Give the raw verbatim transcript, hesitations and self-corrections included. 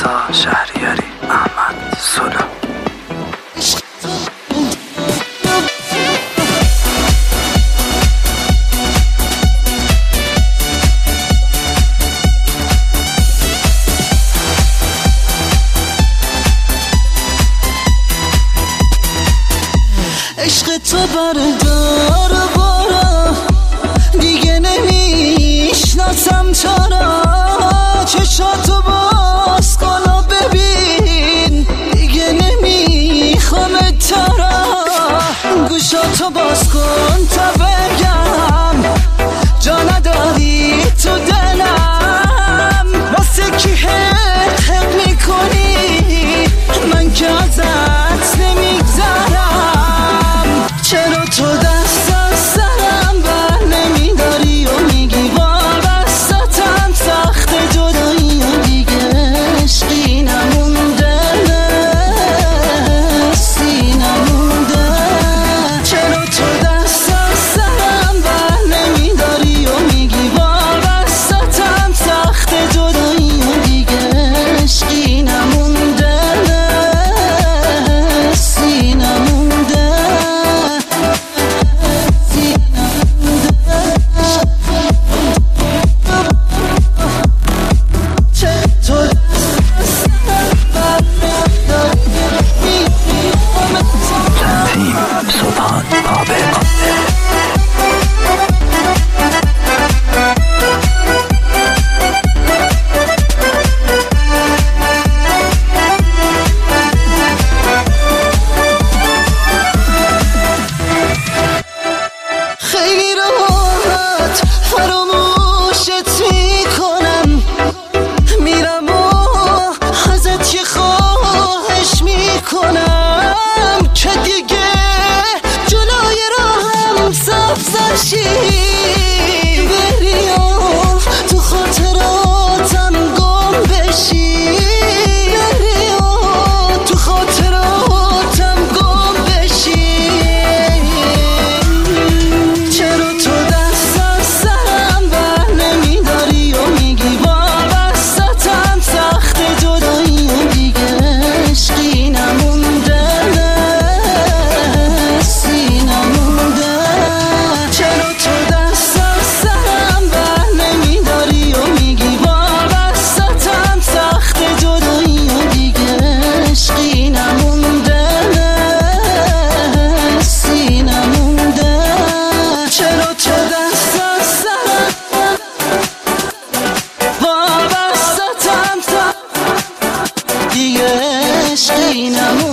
رضا شهریاری، احمد سولا. عشق تو بردار بارا دیگه نمیشناسم چرا، چشاتو باز کن و ببین دیگه نمیخوام ترا، گوشاتو باز کن تا بگم جا نداری تو دلم، واسه کی حق حق میکنی من که ازت نمیگذرم، چرا تو دست از سرم بر نمیداری و میگی وابستم، سخت جدایی و دیگه عشقی نمونده سینمونده، چرا تو دست از سرم بر نمیداری و میگی وابستم، سخت جدایی و دیگه عشقی نمونده سینمونده. تنظیم سبحان عابد. خیلی راحت فراموشت میکنم، میرم و ازت یه خواهش میکنم که دیگه جلوی راهم سبزشی بری و تو خاطراتم گم بشی، بری و تو خاطراتم گم بشی، چرا تو دست از سرم بر نمیداری و میگی وابستم، سخت جدایی و دیگه عشقی نمونده سینمونده، چرا تو دست از سرم بر نمیداری و میگی وابستم، سخت جدایی و دیگه عشقی نمونده سینمونده، چرا تو دست از سرم وابستم، دیگه عشقی نمونده.